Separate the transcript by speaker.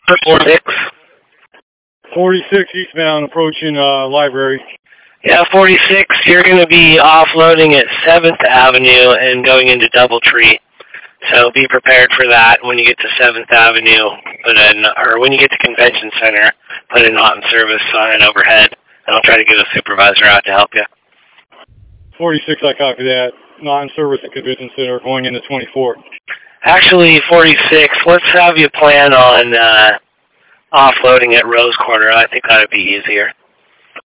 Speaker 1: 46.
Speaker 2: 46 eastbound approaching library.
Speaker 1: Yeah, 46, you're going to be offloading at 7th Avenue and going into Doubletree. So be prepared for that when you get to 7th Avenue, or when you get to Convention Center, put a not in service sign overhead, and I'll try to get a supervisor out to help you.
Speaker 2: 46, I copy that. Not in service at Convention Center going into 24.
Speaker 1: Actually, 46, let's have you plan on offloading at Rose Quarter. I think that would be easier.